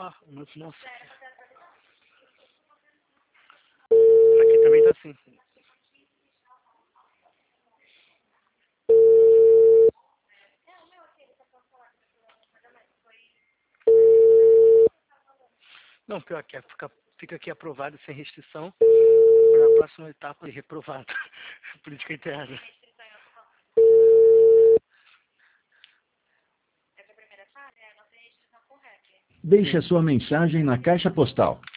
Nossa. Aqui também tá assim. Não, pior que fica aqui aprovado sem restrição para a próxima etapa de reprovado. Política interna. Deixe a sua mensagem na caixa postal